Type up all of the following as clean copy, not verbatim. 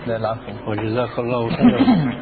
لا العفو. وجزاك الله خيرا.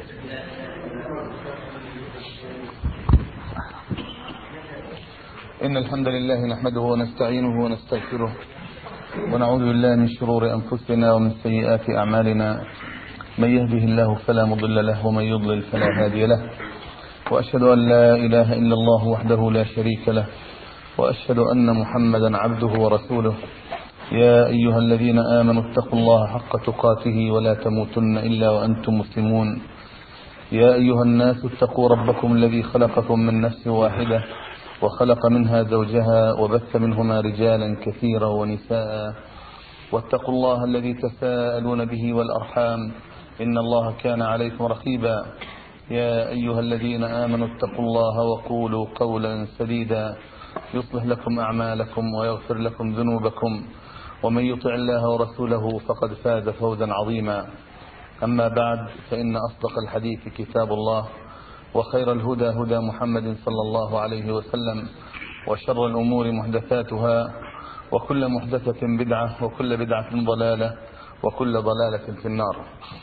إن الحمد لله نحمده ونستعينه ونستغفره ونعوذ بالله من شرور أنفسنا ومن سيئات أعمالنا. من يهده الله فلا مضل له ومن يضلل فلا هادي له. وأشهد أن لا إله إلا الله وحده لا شريك له، وأشهد أن محمدا عبده ورسوله. يا أيها الذين آمنوا اتقوا الله حق تقاته ولا تموتن إلا وأنتم مسلمون. يا أيها الناس اتقوا ربكم الذي خلقكم من نفس واحدة وخلق منها زوجها وبث منهما رجالا كثيرا ونساء. واتقوا الله الذي تساءلون به والأرحام إن الله كان عليكم رقيبا. يا أيها الذين آمنوا اتقوا الله وقولوا قولا سديدا يصلح لكم أعمالكم ويغفر لكم ذنوبكم، ومن يطع الله ورسوله فقد فاز فوزا عظيما. أما بعد، فإن أصدق الحديث كتاب الله، وخير الهدى هدى محمد صلى الله عليه وسلم، وشر الأمور محدثاتها، وكل محدثة بدعة، وكل بدعة ضلالة، وكل ضلالة في النار.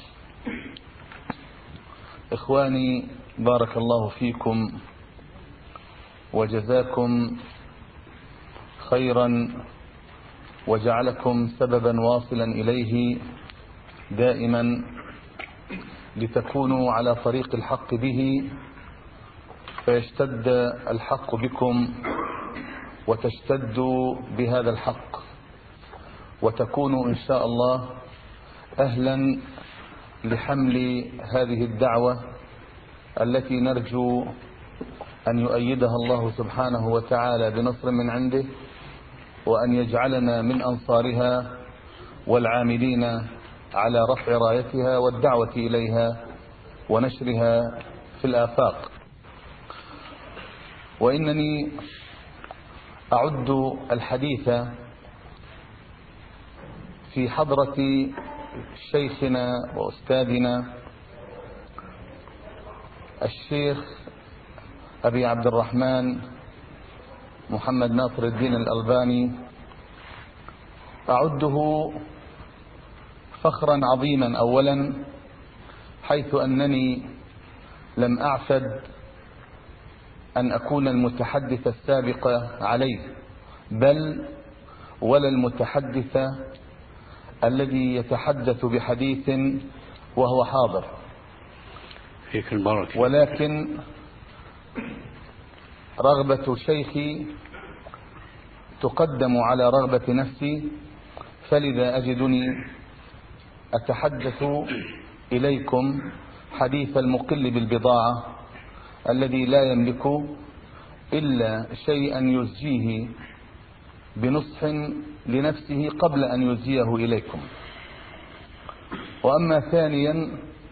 إخواني، بارك الله فيكم وجزاكم خيرا وجعلكم سببا واصلا إليه دائما لتكونوا على طريق الحق به، فيشتد الحق بكم وتشتدوا بهذا الحق، وتكونوا إن شاء الله أهلا لحمل هذه الدعوة التي نرجو أن يؤيدها الله سبحانه وتعالى بنصر من عنده، وأن يجعلنا من أنصارها والعاملين على رفع رايتها والدعوة إليها ونشرها في الآفاق. وإنني أعد الحديث في حضرة شيخنا وأستاذنا الشيخ أبي عبد الرحمن محمد ناصر الدين الألباني، أعده فخرا عظيما أولا، حيث أنني لم أعتد أن أكون المتحدث السابق عليه، بل ولا المتحدث الذي يتحدث بحديث وهو حاضر، فيك البركة. ولكن رغبة شيخي تقدم على رغبة نفسي، فلذا أجدني أتحدث إليكم حديث المقل بالبضاعة الذي لا يملك إلا شيئا يزجيه بنصح لنفسه قبل أن يزجيه إليكم. وأما ثانيا،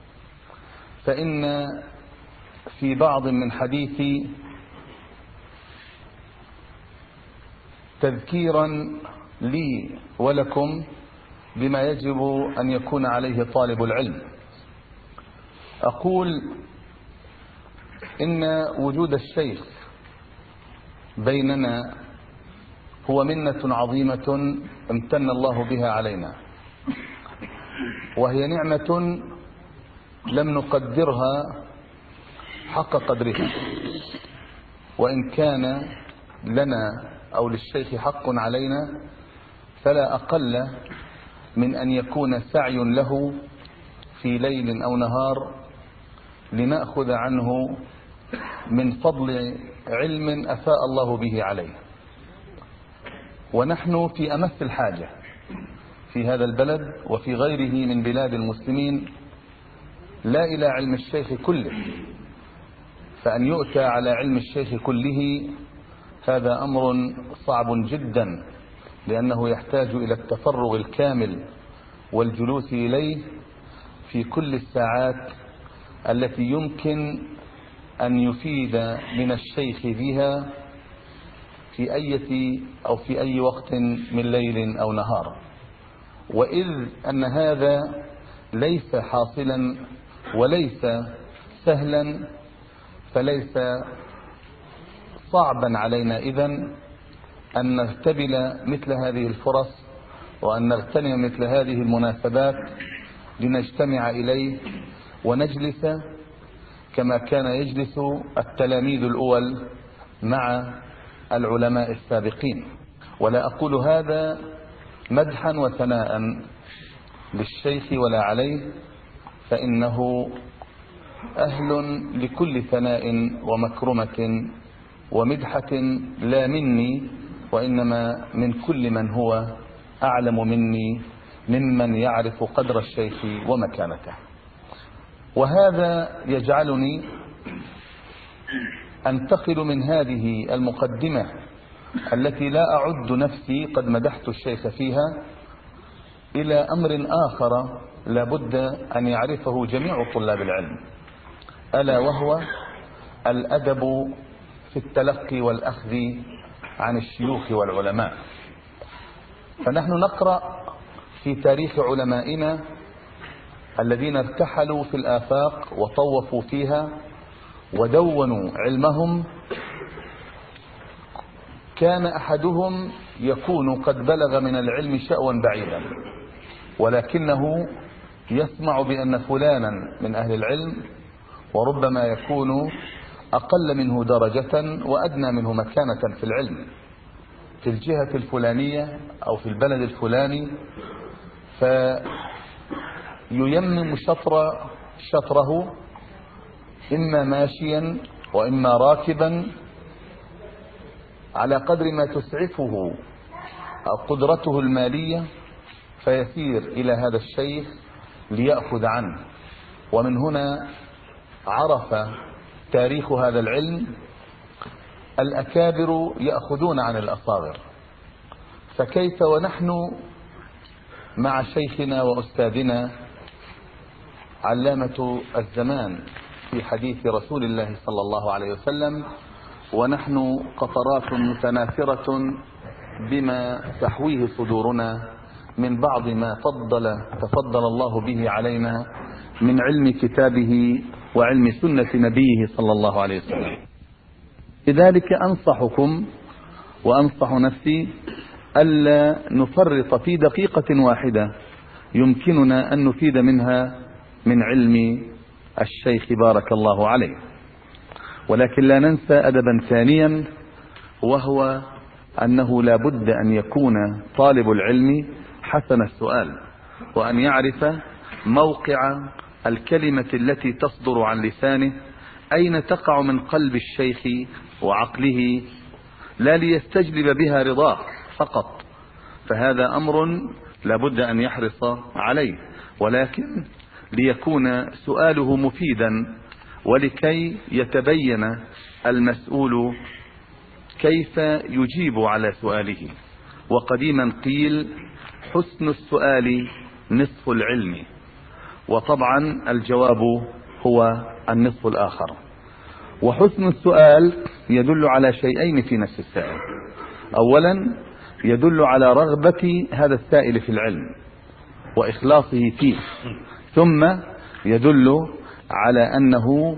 فإن في بعض من حديثي تذكيرا لي ولكم بما يجب أن يكون عليه طالب العلم. أقول إن وجود الشيخ بيننا هو منة عظيمة امتن الله بها علينا، وهي نعمة لم نقدرها حق قدرها، وإن كان لنا أو للشيخ حق علينا فلا أقل من أن يكون سعي له في ليل أو نهار لنأخذ عنه من فضل علم أفاء الله به عليه. ونحن في أمس الحاجة في هذا البلد وفي غيره من بلاد المسلمين لا إلى علم الشيخ كله، فأن يؤتى على علم الشيخ كله هذا أمر صعب جدا، لأنه يحتاج إلى التفرغ الكامل والجلوس إليه في كل الساعات التي يمكن أن يفيد من الشيخ بها في أي وقت من ليل أو نهار. وإذ أن هذا ليس حاصلا وليس سهلا، فليس صعبا علينا إذن أن نغتبل مثل هذه الفرص وأن نغتنم مثل هذه المناسبات لنجتمع إليه ونجلس كما كان يجلس التلاميذ الأول مع العلماء السابقين. ولا أقول هذا مدحا وثناء للشيخ ولا عليه، فإنه أهل لكل ثناء ومكرمة ومدحة، لا مني وإنما من كل من هو أعلم مني ممن يعرف قدر الشيخ ومكانته. وهذا يجعلني أنتقل من هذه المقدمة التي لا أعد نفسي قد مدحت الشيخ فيها إلى أمر آخر لا بد أن يعرفه جميع طلاب العلم، ألا وهو الأدب في التلقي والأخذ عن الشيوخ والعلماء. فنحن نقرأ في تاريخ علمائنا الذين ارتحلوا في الآفاق وطوفوا فيها ودونوا علمهم، كان أحدهم يكون قد بلغ من العلم شأوا بعيدا، ولكنه يسمع بأن فلانا من أهل العلم وربما يكون أقل منه درجة وأدنى منه مكانة في العلم في الجهة الفلانية أو في البلد الفلاني، فييمم شطره إما ماشيا وإما راكبا على قدر ما تسعفه أو قدرته المالية، فيسير إلى هذا الشيخ ليأخذ عنه. ومن هنا عرف تاريخ هذا العلم الأكابر يأخذون عن الأصاغر، فكيف ونحن مع شيخنا وأستاذنا علامة الزمان في حديث رسول الله صلى الله عليه وسلم، ونحن قطرات متناثرة بما تحويه صدورنا من بعض ما تفضل الله به علينا من علم كتابه وعلم سنة نبيه صلى الله عليه وسلم. لذلك أنصحكم وأنصح نفسي ألا نفرط في دقيقة واحدة يمكننا أن نفيد منها من علم الشيخ بارك الله عليه. ولكن لا ننسى أدبا ثانيا، وهو أنه لا بد أن يكون طالب العلم حسن السؤال، وأن يعرف موقع الكلمة التي تصدر عن لسانه أين تقع من قلب الشيخ وعقله، لا ليستجلب بها رضاه فقط، فهذا أمر لا بد أن يحرص عليه، ولكن ليكون سؤاله مفيدا ولكي يتبين المسؤول كيف يجيب على سؤاله. وقديما قيل حسن السؤال نصف العلم، وطبعا الجواب هو النصف الآخر. وحسن السؤال يدل على شيئين في نفس السائل: أولا يدل على رغبة هذا السائل في العلم وإخلاصه فيه، ثم يدل على أنه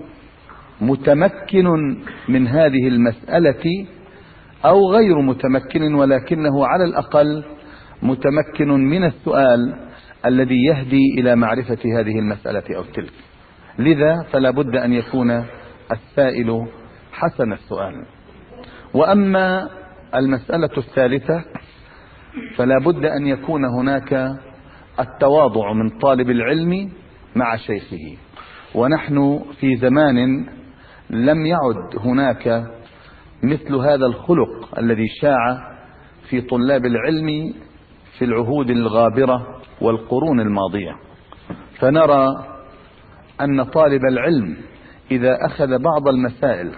متمكن من هذه المسألة أو غير متمكن، ولكنه على الأقل متمكن من السؤال الذي يهدي إلى معرفة هذه المسألة أو تلك. لذا فلا بد أن يكون السائل حسن السؤال. وأما المسألة الثالثة فلا بد أن يكون هناك التواضع من طالب العلم مع شيخه. ونحن في زمان لم يعد هناك مثل هذا الخلق الذي شاع في طلاب العلم في العهود الغابرة والقرون الماضية، فنرى أن طالب العلم إذا أخذ بعض المسائل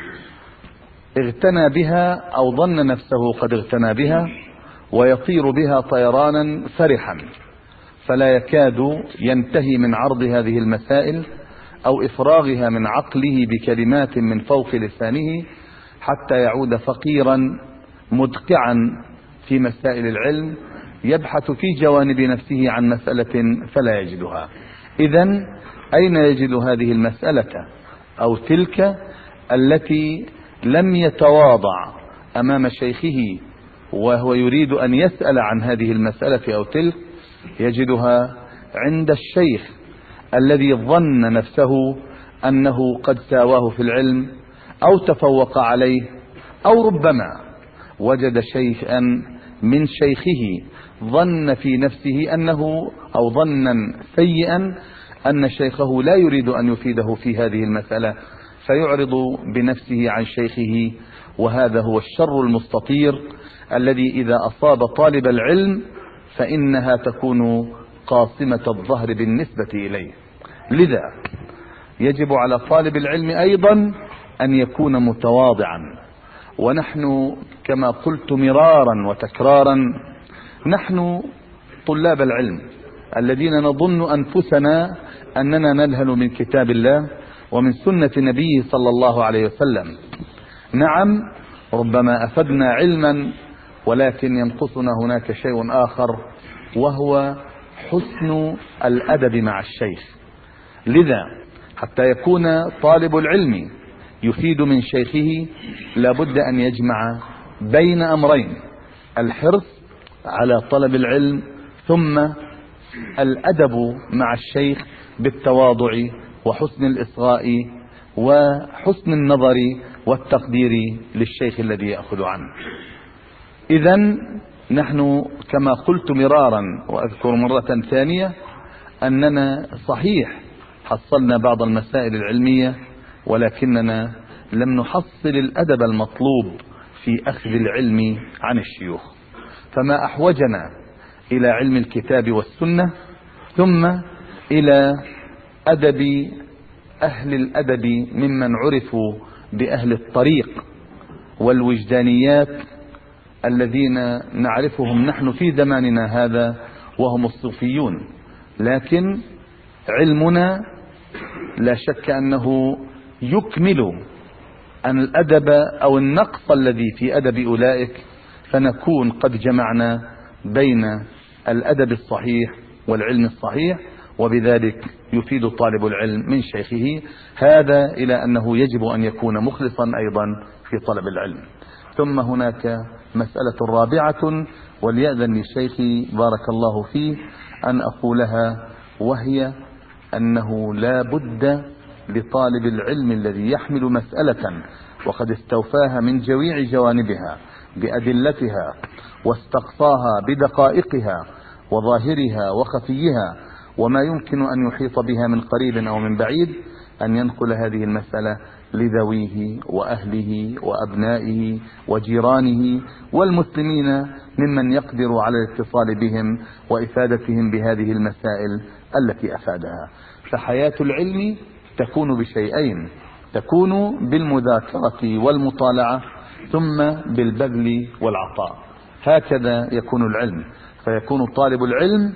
اغتنى بها أو ظن نفسه قد اغتنى بها ويطير بها طيرانا فرحا، فلا يكاد ينتهي من عرض هذه المسائل أو إفراغها من عقله بكلمات من فوق لسانه حتى يعود فقيرا مدقعا في مسائل العلم، يبحث في جوانب نفسه عن مسألة فلا يجدها. إذن أين يجد هذه المسألة أو تلك التي لم يتواضع أمام شيخه وهو يريد أن يسأل عن هذه المسألة أو تلك؟ يجدها عند الشيخ الذي ظن نفسه أنه قد ساواه في العلم أو تفوق عليه، أو ربما وجد شيئا من شيخه ظن في نفسه أنه، أو ظنا سيئا أن شيخه لا يريد أن يفيده في هذه المسألة، فيعرض بنفسه عن شيخه. وهذا هو الشر المستطير الذي إذا أصاب طالب العلم فإنها تكون قاصمة الظهر بالنسبة إليه. لذا يجب على طالب العلم أيضا أن يكون متواضعا. ونحن كما قلت مرارا وتكرارا، نحن طلاب العلم الذين نظن أنفسنا أننا نلهل من كتاب الله ومن سنة نبيه صلى الله عليه وسلم. نعم، ربما أفدنا علما، ولكن ينقصنا هناك شيء آخر، وهو حسن الأدب مع الشيخ. لذا حتى يكون طالب العلم يفيد من شيخه لابد أن يجمع بين أمرين: الحرص على طلب العلم، ثم الأدب مع الشيخ بالتواضع وحسن الإصغاء وحسن النظر والتقدير للشيخ الذي يأخذ عنه. إذن نحن كما قلت مرارا وأذكر مرة ثانية أننا صحيح حصلنا بعض المسائل العلمية، ولكننا لم نحصل الأدب المطلوب في أخذ العلم عن الشيوخ. فما أحوجنا إلى علم الكتاب والسنة، ثم إلى أدب أهل الأدب ممن عرفوا بأهل الطريق والوجدانيات الذين نعرفهم نحن في زماننا هذا، وهم الصوفيون. لكن علمنا لا شك أنه يكمل أن الأدب أو النقص الذي في أدب أولئك، فنكون قد جمعنا بين الأدب الصحيح والعلم الصحيح، وبذلك يفيد طالب العلم من شيخه. هذا إلى أنه يجب أن يكون مخلصا أيضا في طلب العلم. ثم هناك مسألة رابعة، وليأذن لشيخي بارك الله فيه أن أقولها، وهي أنه لا بد لطالب العلم الذي يحمل مسألة وقد استوفاها من جميع جوانبها بأدلتها واستقصاها بدقائقها وظاهرها وخفيها وما يمكن أن يحيط بها من قريب أو من بعيد، أن ينقل هذه المسألة لذويه وأهله وأبنائه وجيرانه والمسلمين ممن يقدر على الاتصال بهم وإفادتهم بهذه المسائل التي أفادها. فحياة العلم تكون بشيئين: تكون بالمذاكرة والمطالعة، ثم بالبذل والعطاء. هكذا يكون العلم. فيكون طالب العلم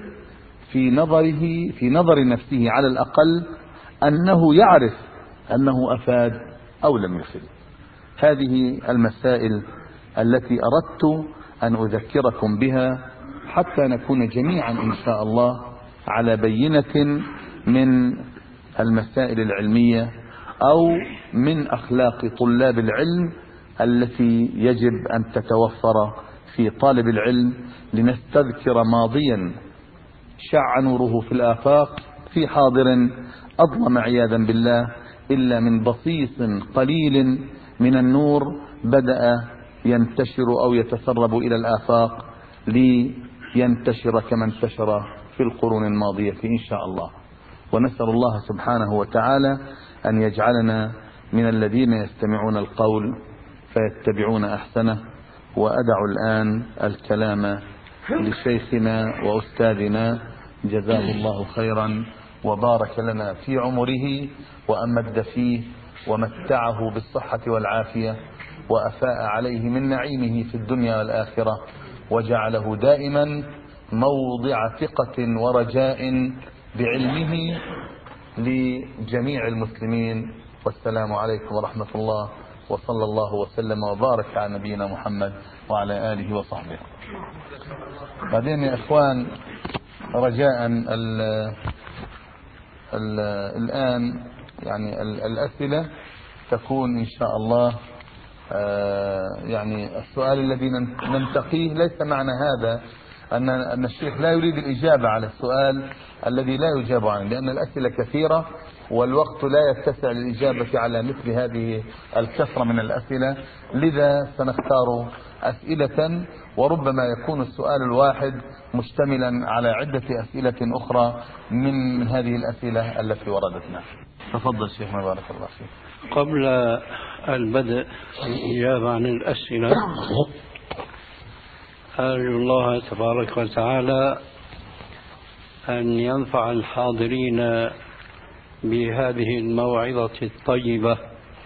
في نظر نفسه على الأقل أنه يعرف أنه أفاد أو لم يفد. هذه المسائل التي أردت أن أذكركم بها حتى نكون جميعا إن شاء الله على بينة من المسائل العلمية أو من أخلاق طلاب العلم التي يجب أن تتوفر في طالب العلم، لنستذكر ماضيا شع نوره في الآفاق في حاضر أظلم عياذا بالله إلا من بصيص قليل من النور بدأ ينتشر أو يتسرب إلى الآفاق لينتشر كما انتشر في القرون الماضية إن شاء الله. ونسأل الله سبحانه وتعالى أن يجعلنا من الذين يستمعون القول فيتبعون أحسنه. وأدع الآن الكلام لشيخنا وأستاذنا جزاه الله خيرا وبارك لنا في عمره وأمد فيه ومتعه بالصحة والعافية وأفاء عليه من نعيمه في الدنيا والآخرة، وجعله دائما موضع ثقة ورجاء بعلمه لجميع المسلمين. والسلام عليكم ورحمة الله، وصلى الله وسلم وبارك على نبينا محمد وعلى آله وصحبه. بعدين يا إخوان رجاء الآن يعني الأسئلة تكون إن شاء الله يعني السؤال الذي ننتقيه ليس معنى هذا أن الشيخ لا يريد الإجابة على السؤال الذي لا يجاب عنه، لأن الأسئلة كثيرة والوقت لا يتسع للإجابة على مثل هذه الكثرة من الأسئلة. لذا سنختار أسئلة، وربما يكون السؤال الواحد مشتملا على عدة أسئلة أخرى من هذه الأسئلة التي وردتنا. تفضل شيخنا بارك الله فيك. قبل البدء الإجابة عن الأسئلة، أرجو الله تبارك وتعالى أن ينفع الحاضرين بهذه الموعظة الطيبة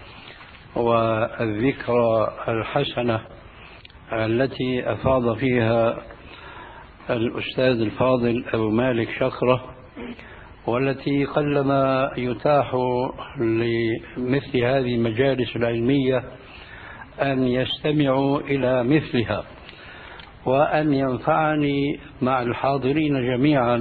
والذكرى الحسنة التي أفاض فيها الأستاذ الفاضل أبو مالك شكرة، والتي قلما يتاح لمثل هذه المجالس العلمية أن يستمعوا إلى مثلها، وأن ينفعني مع الحاضرين جميعا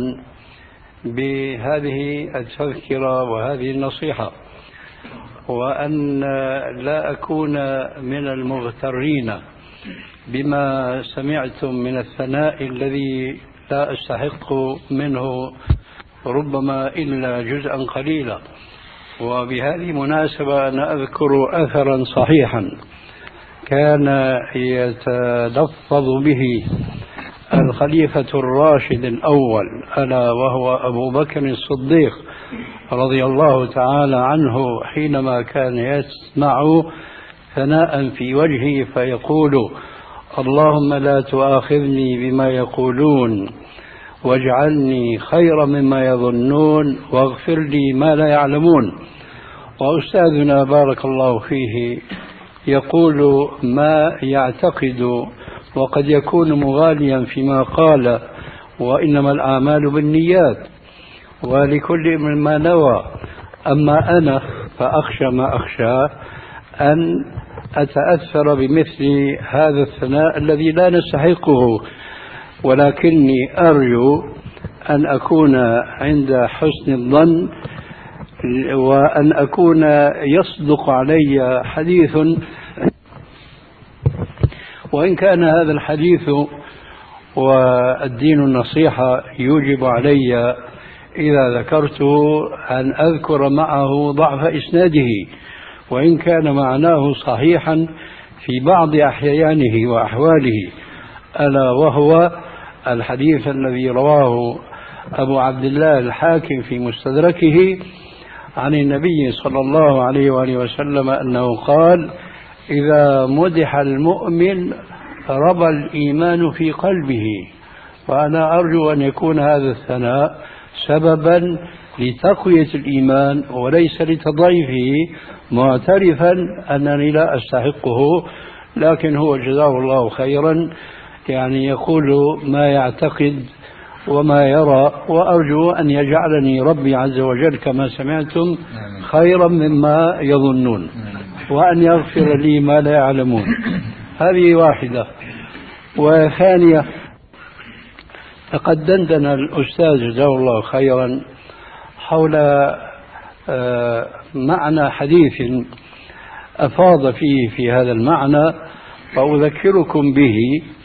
بهذه التذكرة وهذه النصيحة، وأن لا أكون من المغترين بما سمعتم من الثناء الذي لا أستحق منه ربما إلا جزءا قليلا. وبهذه المناسبة أنا أذكر أثرا صحيحا كان يتلفظ به الخليفة الراشد الأول، ألا وهو أبو بكر الصديق رضي الله تعالى عنه، حينما كان يسمع ثناء في وجهه فيقول: اللهم لا تؤاخذني بما يقولون واجعلني خيرا مما يظنون واغفر لي ما لا يعلمون. وأستاذنا بارك الله فيه يقول ما يعتقد، وقد يكون مغاليا فيما قال: وإنما الأعمال بالنيات ولكل ما نوى. أما أنا فأخشى ما أخشى أن أتأثر بمثل هذا الثناء الذي لا نستحقه، ولكني أرجو أن أكون عند حسن الظن، وأن أكون يصدق علي حديث، وإن كان هذا الحديث والدين النصيحة يوجب علي إذا ذكرته أن أذكر معه ضعف إسناده، وإن كان معناه صحيحا في بعض أحيانه وأحواله، ألا وهو الحديث الذي رواه أبو عبد الله الحاكم في مستدركه عن النبي صلى الله عليه وآله وسلم أنه قال: إذا مدح المؤمن ربى الإيمان في قلبه. وأنا أرجو أن يكون هذا الثناء سببا لتقوية الإيمان وليس لتضعيفه، معترفا أنني لا أستحقه، لكن هو جزاه الله خيرا يعني يقول ما يعتقد وما يرى، وأرجو أن يجعلني ربي عز وجل كما سمعتم خيرا مما يظنون، وأن يغفر لي ما لا يعلمون. هذه واحدة. وثانية، لقد دندن الأستاذ جزاه الله خيرا حول معنى حديث أفاض فيه في هذا المعنى، فأذكركم به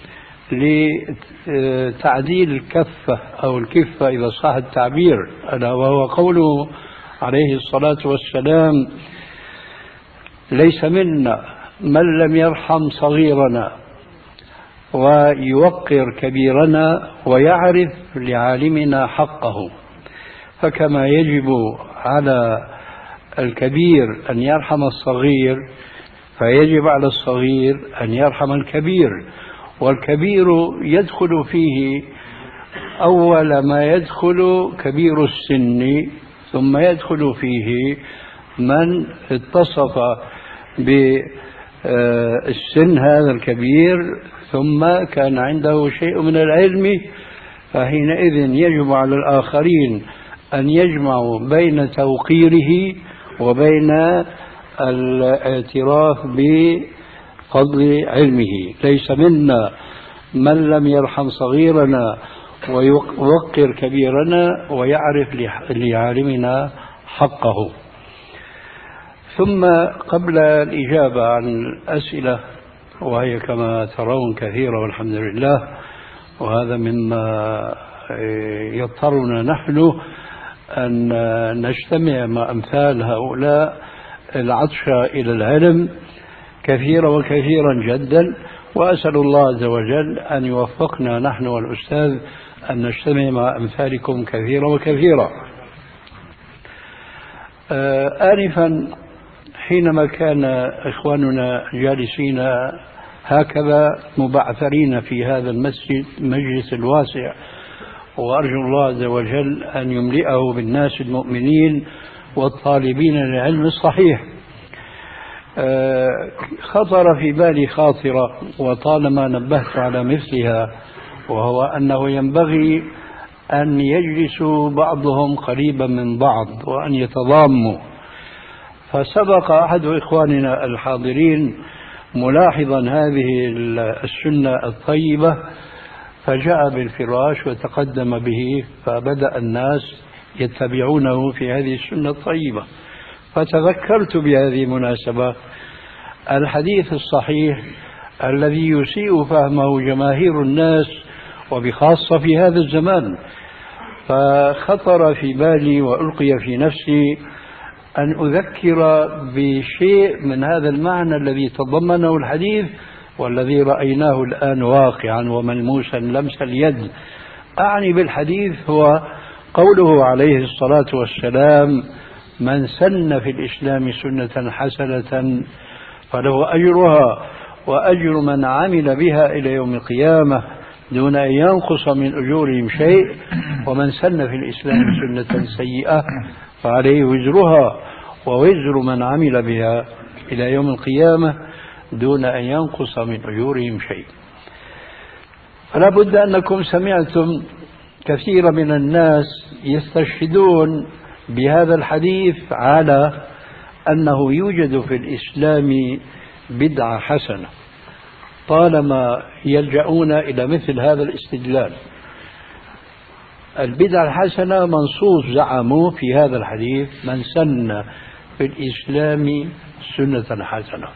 لتعديل الكفة أو الكفة إذا صح التعبير، ألا وهو قوله عليه الصلاة والسلام: ليس منا من لم يرحم صغيرنا ويوقر كبيرنا ويعرف لعالمنا حقه. فكما يجب على الكبير أن يرحم الصغير، فيجب على الصغير أن يرحم الكبير، والكبير يدخل فيه أول ما يدخل كبير السن، ثم يدخل فيه من اتصف بالسن هذا الكبير ثم كان عنده شيء من العلم، فحينئذ يجب على الآخرين أن يجمعوا بين توقيره وبين الاعتراف بفضل علمه. ليس منا من لم يرحم صغيرنا ويوقر كبيرنا ويعرف لعالمنا حقه. ثم قبل الإجابة عن الأسئلة، وهي كما ترون كثيرة والحمد لله، وهذا مما يضطرنا نحن أن نجتمع مع أمثال هؤلاء العطش إلى العلم كثيرا وكثيرا جدا. وأسأل الله عز وجل أن يوفقنا نحن والأستاذ أن نجتمع مع أمثالكم كثيرا وكثيرا. آنفا حينما كان إخواننا جالسين هكذا مبعثرين في هذا المجلس الواسع، وأرجو الله عز وجل أن يملئه بالناس المؤمنين والطالبين للعلم الصحيح، خطر في بالي خاطرة وطالما نبهت على مثلها، وهو أنه ينبغي أن يجلسوا بعضهم قريبا من بعض وأن يتضاموا. فسبق أحد إخواننا الحاضرين ملاحظا هذه السنة الطيبة فجاء بالفراش وتقدم به، فبدأ الناس يتبعونه في هذه السنة الطيبة. فتذكرت بهذه المناسبة الحديث الصحيح الذي يسيء فهمه جماهير الناس وبخاصة في هذا الزمان، فخطر في بالي وألقي في نفسي أن أذكر بشيء من هذا المعنى الذي تضمنه الحديث والذي رأيناه الآن واقعا وملموسا لمس اليد. أعني بالحديث هو قوله عليه الصلاة والسلام: من سن في الإسلام سنة حسنة فله أجرها وأجر من عمل بها إلى يوم القيامة دون أن ينقص من أجورهم شيء، ومن سن في الإسلام سنة سيئة فعليه وزرها ووزر من عمل بها إلى يوم القيامة دون أن ينقص من أجورهم شيء. فلا بد أنكم سمعتم كثير من الناس يستشهدون بهذا الحديث على أنه يوجد في الإسلام بدعة حسنة، طالما يلجؤون إلى مثل هذا الاستدلال. البدعة الحسنة منصوص زعموا في هذا الحديث: من سن في الإسلام سنة حسنة.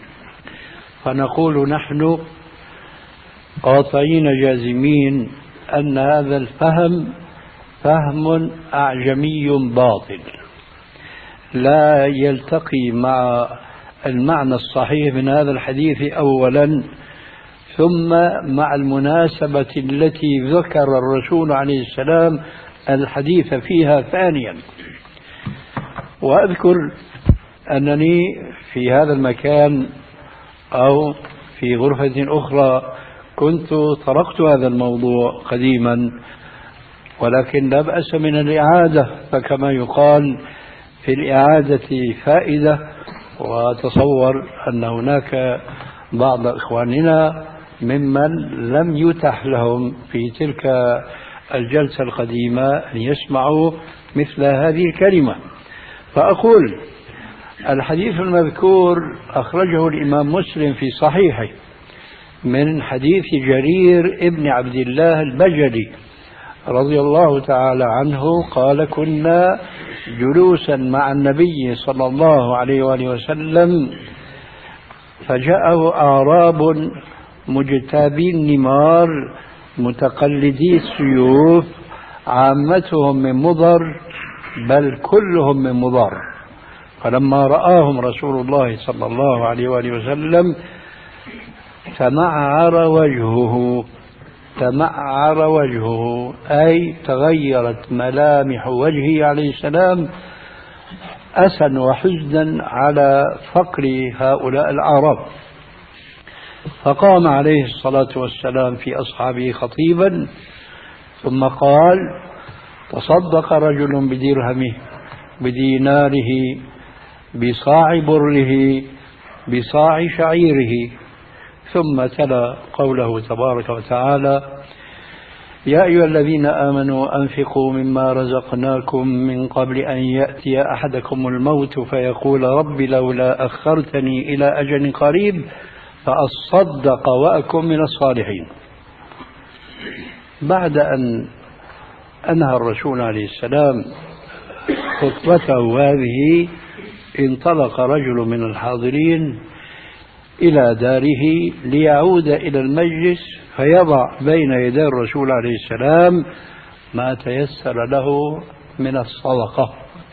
فنقول نحن قاطعين جازمين أن هذا الفهم فهم أعجمي باطل لا يلتقي مع المعنى الصحيح من هذا الحديث أولا، ثم مع المناسبة التي ذكر الرسول عليه السلام الحديث فيها ثانيا. وأذكر أنني في هذا المكان أو في غرفة أخرى كنت طرقت هذا الموضوع قديما، ولكن لا بأس من الإعادة، فكما يقال في الإعادة فائدة. وتصور أن هناك بعض إخواننا ممن لم يتح لهم في تلك الجلسة القديمة أن يسمعوا مثل هذه الكلمة. فأقول الحديث المذكور أخرجه الإمام مسلم في صحيحه من حديث جرير ابن عبد الله البجلي رضي الله تعالى عنه قال: كنا جلوسا مع النبي صلى الله عليه وآله وسلم فجاءه أعراب مجتابي النمار متقلدي السيوف عامتهم من مضر بل كلهم من مضر. فلما رآهم رسول الله صلى الله عليه وآله وسلم تمعر وجهه أي تغيرت ملامح وجهه عليه السلام أسا وحزنا على فقر هؤلاء الأعراب. فقام عليه الصلاة والسلام في أصحابه خطيبا ثم قال: تصدق رجل بدرهمه بديناره بصاع بره بصاع شعيره. ثم تلا قوله تبارك وتعالى: يا أيها الذين آمنوا أنفقوا مما رزقناكم من قبل أن يأتي أحدكم الموت فيقول رب لولا أخرتني إلى أجل قريب فأصدق وأكن من الصالحين. بعد أن أنهى الرسول عليه السلام خطبته هذه انطلق رجل من الحاضرين إلى داره ليعود إلى المجلس فيضع بين يدي الرسول عليه السلام ما تيسر له من الصدقة.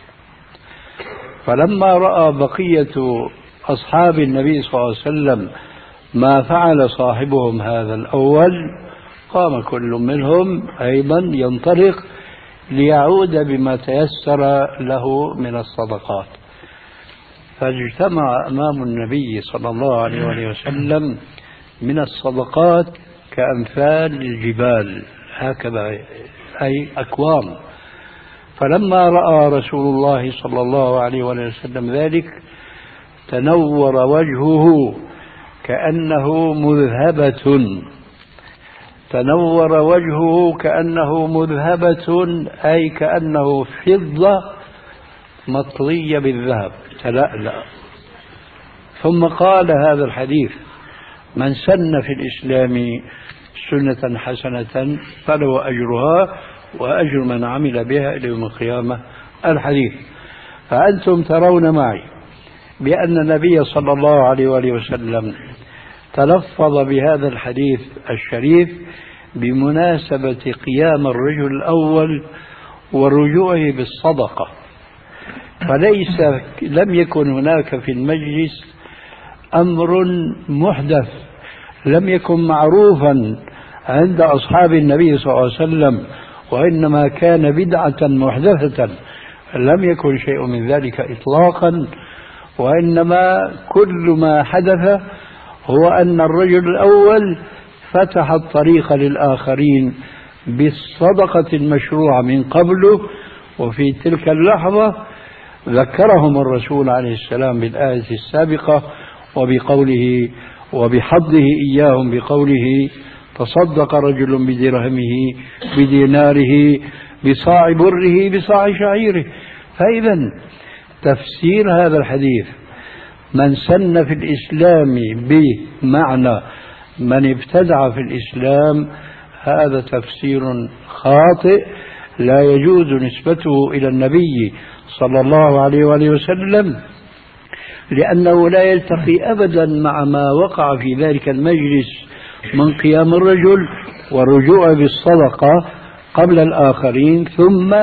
فلما رأى بقية أصحاب النبي صلى الله عليه وسلم ما فعل صاحبهم هذا الأول، قام كل منهم أيضا ينطلق ليعود بما تيسر له من الصدقات. فاجتمع أمام النبي صلى الله عليه وسلم من الصدقات كأمثال الجبال، هكذا أي أكوام. فلما رأى رسول الله صلى الله عليه وسلم ذلك تنور وجهه كأنه مذهبة، تنور وجهه كأنه مذهبة أي كأنه فضة مطلية بالذهب تلألأ. ثم قال هذا الحديث: من سن في الإسلام سنة حسنة فله أجرها وأجر من عمل بها إلى يوم القيامة. الحديث. فأنتم ترون معي بأن النبي صلى الله عليه وسلم تلفظ بهذا الحديث الشريف بمناسبة قيام الرجل الأول ورجوعه بالصدقة، فليس لم يكن هناك في المجلس أمر محدث لم يكن معروفا عند أصحاب النبي صلى الله عليه وسلم، وإنما كان بدعة محدثة، لم يكن شيء من ذلك إطلاقا، وإنما كل ما حدث هو أن الرجل الأول فتح الطريق للآخرين بالصدقة المشروعة من قبله، وفي تلك اللحظة ذكرهم الرسول عليه السلام بالآية السابقة وبقوله وبحضه إياهم بقوله: تصدق رجل بدرهمه بديناره بصاع بره بصاع شعيره. فإذا تفسير هذا الحديث من سن في الإسلام بمعنى من ابتدع في الإسلام، هذا تفسير خاطئ لا يجوز نسبته إلى النبي صلى الله عليه وسلم، لأنه لا يلتقي أبدا مع ما وقع في ذلك المجلس من قيام الرجل والرجوع بالصدقة قبل الآخرين، ثم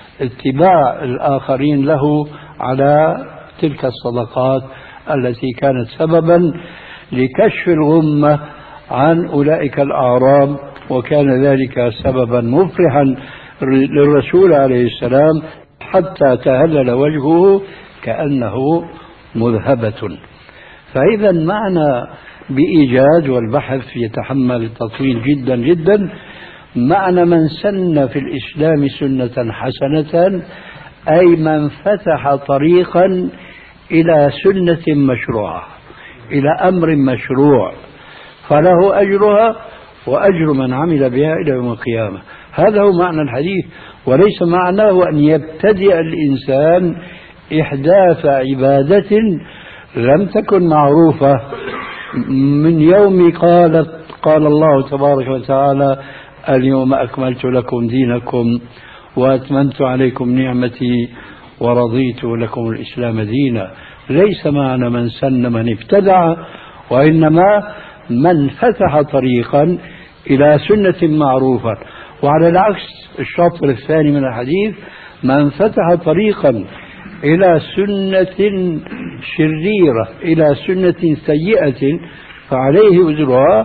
اتباع الآخرين له على تلك الصدقات التي كانت سببا لكشف الغمة عن أولئك الأعراب، وكان ذلك سببا مفرحا للرسول عليه السلام حتى تهلل وجهه كأنه مذهبة. فإذا معنى بإيجاز، والبحث يتحمل التطويل جدا جدا، معنى من سن في الإسلام سنة حسنة أي من فتح طريقا إلى سنة مشروعة، إلى أمر مشروع، فله أجرها وأجر من عمل بها إلى يوم القيامة. هذا هو معنى الحديث، وليس معناه أن يبتدئ الإنسان إحداث عبادة لم تكن معروفة من يوم قال الله تبارك وتعالى: اليوم أكملت لكم دينكم وأتممت عليكم نعمتي ورضيت لكم الإسلام دينا. ليس معنى من سن من ابتدع، وإنما من فتح طريقا إلى سنة معروفة. وعلى العكس الشطر الثاني من الحديث: من فتح طريقا إلى سنة شريرة إلى سنة سيئة فعليه وزرها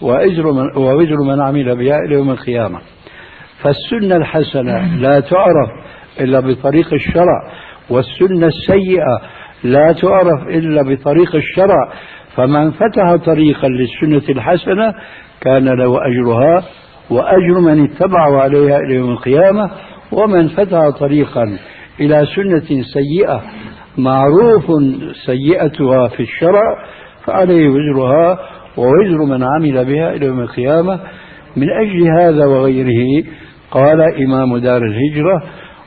ووزر من عمل بها إلى يوم القيامة. فالسنة الحسنة لا تعرف إلا بطريق الشرع، والسنة السيئة لا تعرف إلا بطريق الشرع. فمن فتح طريقا للسنة الحسنة كان له أجرها وأجر من اتبعوا عليها إلى يوم القيامة، ومن فتح طريقا إلى سنة سيئة معروف سيئتها في الشرع فعليه وزرها ووزر من عمل بها إلى يوم القيامة. من أجل هذا وغيره قال إمام دار الهجرة،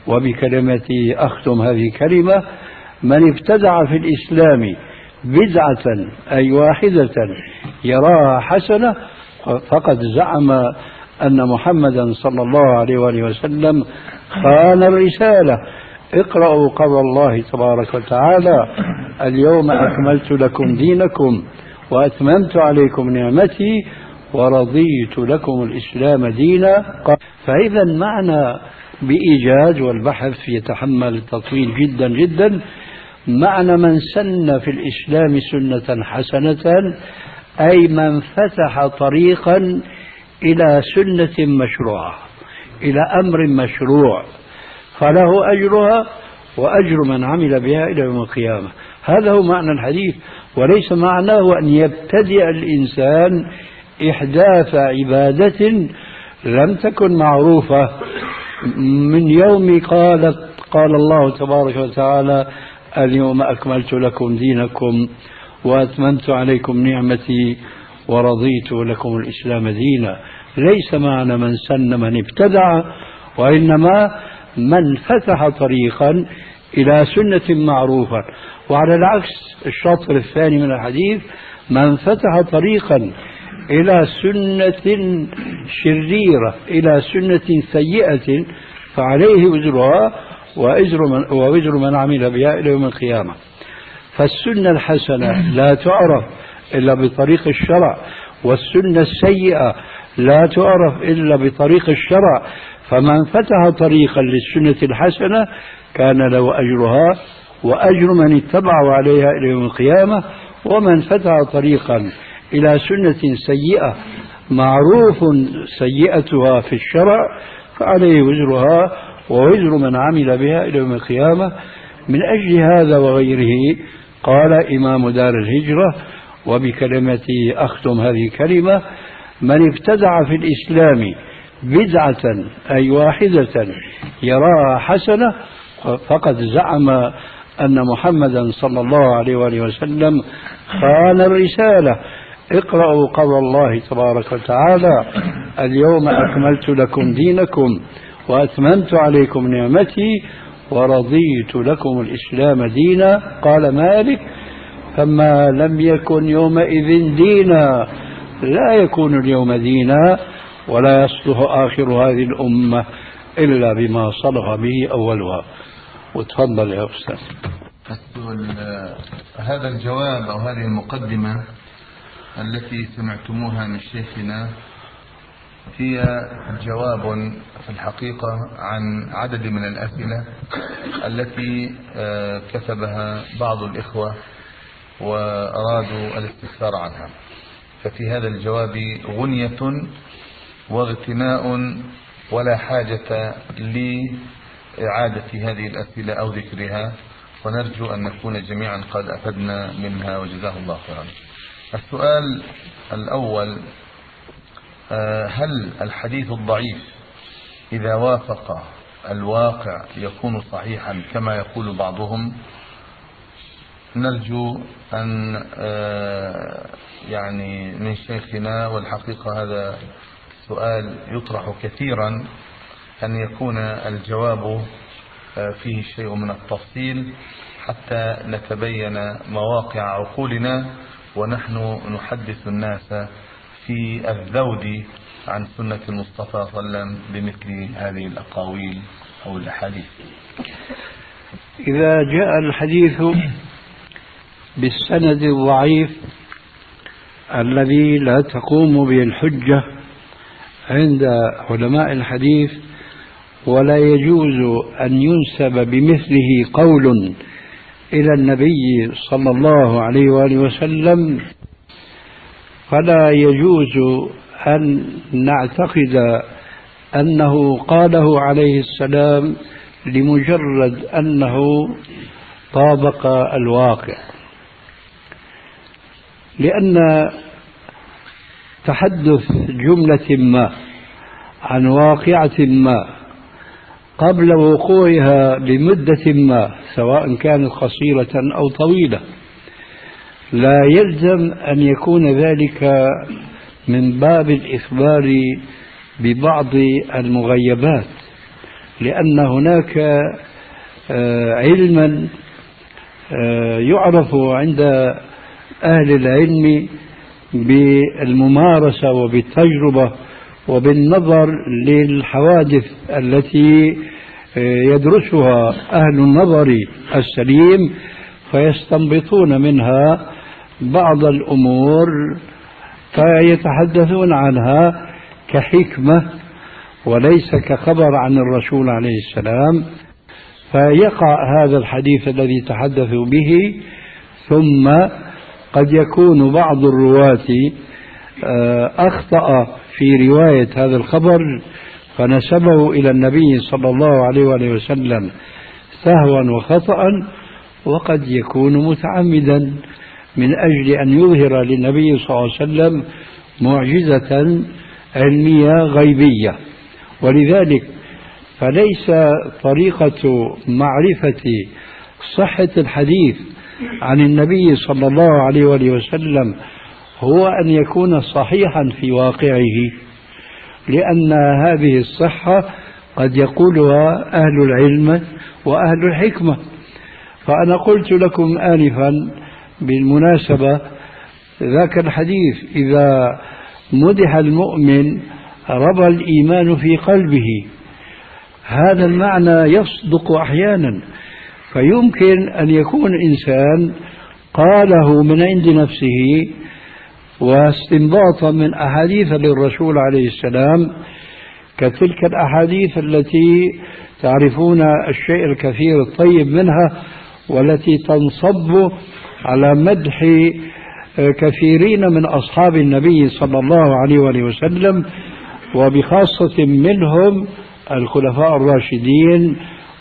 وبكلمتي أختم هذه الكلمة: من ابتدع في الإسلام بدعة أي واحدة يراها حسنة فقد زعم أن محمدا صلى الله عليه وسلم خان الرسالة. اقرأوا قول الله تبارك وتعالى: اليوم أكملت لكم دينكم وأتممت عليكم نعمتي ورضيت لكم الإسلام دينا. فإذا معنى بإيجاز، والبحث يتحمل تطويل جدا جدا، معنى من سن في الإسلام سنة حسنة أي من فتح طريقا إلى سنة مشروعة، إلى أمر مشروع، فله أجرها وأجر من عمل بها إلى يوم القيامة. هذا هو معنى الحديث، وليس معناه أن يبتدئ الإنسان إحداث عبادة لم تكن معروفة من يوم قال الله تبارك وتعالى اليوم أكملت لكم دينكم وأتممت عليكم نعمتي ورضيت لكم الإسلام دينا. ليس معنى من سن من ابتدع، وإنما من فتح طريقا إلى سنة معروفة. وعلى العكس الشطر الثاني من الحديث من فتح طريقا إلى سنة شريرة، إلى سنة سيئة، فعليه وزرها ووزر من عمل بها إلى يوم القيامة. فالسنة الحسنة لا تعرف إلا بطريق الشرع، والسنة السيئة لا تعرف إلا بطريق الشرع. فمن فتح طريقا للسنة الحسنة كان له أجرها وأجر من اتبعوا عليها إلى يوم القيامة. ومن فتح طريقا إلى سنة سيئة معروف سيئتها في الشرع فعليه وزرها ووزر من عمل بها إلى يوم القيامة. من أجل هذا وغيره قال إمام دار الهجرة، وبكلمتي أختم هذه الكلمة: من ابتدع في الإسلام بدعة أي واحدة يراها حسنة فقد زعم أن محمدا صلى الله عليه وآله وسلم خان الرسالة. اقرأوا قول الله تبارك وتعالى اليوم أكملت لكم دينكم وأتممت عليكم نعمتي ورضيت لكم الإسلام دينا. قال مالك: فما لم يكن يومئذ دينا لا يكون اليوم دينا، ولا يصلح آخر هذه الأمة إلا بما صلح به أولها. وتفضل يا أستاذ. هذا الجواب أو هذه المقدمة التي سمعتموها من شيخنا هي جواب في الحقيقة عن عدد من الأسئلة التي كتبها بعض الإخوة وأرادوا الاستفسار عنها. ففي هذا الجواب غنية واغتناء ولا حاجة لإعادة هذه الأسئلة أو ذكرها، ونرجو أن نكون جميعا قد أفدنا منها وجزاه الله خيرا. السؤال الأول: هل الحديث الضعيف إذا وافق الواقع يكون صحيحا كما يقول بعضهم؟ نرجو أن يعني من شيخنا، والحقيقة هذا سؤال يطرح كثيرا، أن يكون الجواب فيه شيء من التفصيل حتى نتبين مواقع عقولنا ونحن نحدث الناس في الذود عن سنة المصطفى صلى الله عليه وسلم بمثل هذه الأقاويل أو الأحاديث. إذا جاء الحديث بالسند الضعيف الذي لا تقوم به الحجة عند علماء الحديث ولا يجوز أن ينسب بمثله قول إلى النبي صلى الله عليه وآله وسلم، فلا يجوز أن نعتقد أنه قاله عليه السلام لمجرد أنه طابق الواقع، لأن تحدث جملة ما عن واقعة ما قبل وقوعها بمدة ما سواء كانت قصيرة أو طويلة لا يلزم أن يكون ذلك من باب الإخبار ببعض المغيبات، لأن هناك علما يعرف عند أهل العلم بالممارسة وبالتجربة وبالنظر للحوادث التي يدرسها أهل النظر السليم، فيستنبطون منها بعض الأمور فيتحدثون عنها كحكمة وليس كخبر عن الرسول عليه السلام، فيقع هذا الحديث الذي تحدثوا به. ثم قد يكون بعض الرواة أخطأ في رواية هذا الخبر فنسبه إلى النبي صلى الله عليه وآله وسلم سهوا وخطأ، وقد يكون متعمدا من أجل أن يظهر للنبي صلى الله عليه وسلم معجزة علمية غيبية. ولذلك فليس طريقة معرفة صحة الحديث عن النبي صلى الله عليه وآله وسلم هو أن يكون صحيحا في واقعه، لأن هذه الصحة قد يقولها أهل العلم وأهل الحكمة. فأنا قلت لكم آنفا بالمناسبة ذاك الحديث: إذا مدح المؤمن ربى الإيمان في قلبه. هذا المعنى يصدق أحيانا، فيمكن أن يكون إنسان قاله من عند نفسه واستنباطا من أحاديث للرسول عليه السلام، كتلك الأحاديث التي تعرفون الشيء الكثير الطيب منها، والتي تنصب على مدح كثيرين من أصحاب النبي صلى الله عليه وآله وسلم، وبخاصة منهم الخلفاء الراشدين